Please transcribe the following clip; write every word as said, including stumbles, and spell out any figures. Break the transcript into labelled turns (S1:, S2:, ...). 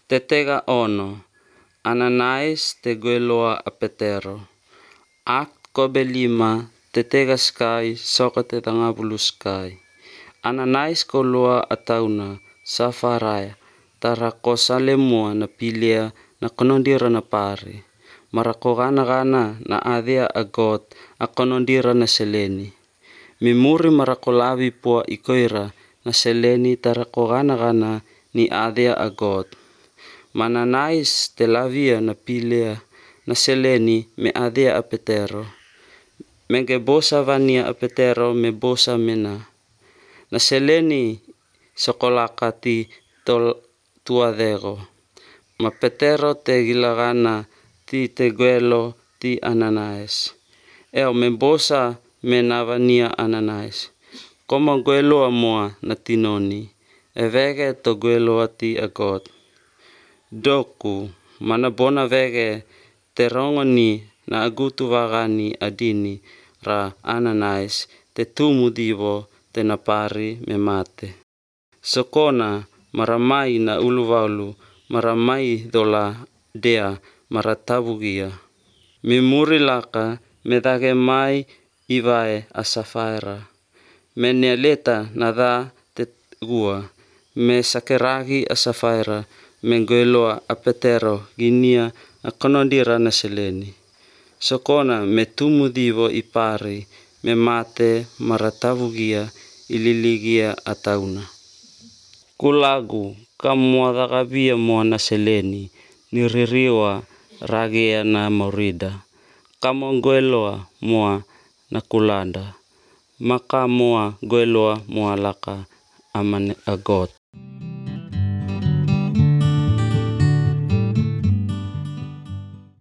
S1: Tetega ono, Ananias te goeloa a Petero. Act kobe lima, tetega sky, soka te tangabulu sky. Ananias koloa atauna, Safaria, tara ko salemua na pilia na konondira na pare. Marako gana-gana na adhia agot a konondira na seleni. Mimuri marako lavi pua ikoira na seleni tara ko gana-gana ni adhia agot. Mananais te lavia na pilia na seleni me adhia a Petero. Menge bosa vania a Petero me bosa mena. Na seleni sokolaka ti tol tuadego. Ma Petero te gilagana ti te guelo ti Ananias. Eo me bosa me navania Ananias. Koma guelo moa na tinoni. Evege to guelo ti agot. Doku, mana bona vege te rongoni na agutu vagani adini ra Ananias te tumu divo te napari me mate. Sokona maramai na uluvaulu maramai dola dea maratabugia. Mimuri laka medage mai ivae a Safaira. Me neleta nada te gua. Me sakeragi a Safaira me goeloa a Petero ginia a konondira na seleni. Sokona me tumu divo ipari me mate maratabugia ililigia atauna. Kulagu kamua dagavia moa na seleni ni ririwa ragia na morida. Kamo goeloa moa na kulanda. Maka moa goeloa moa laka amane agot.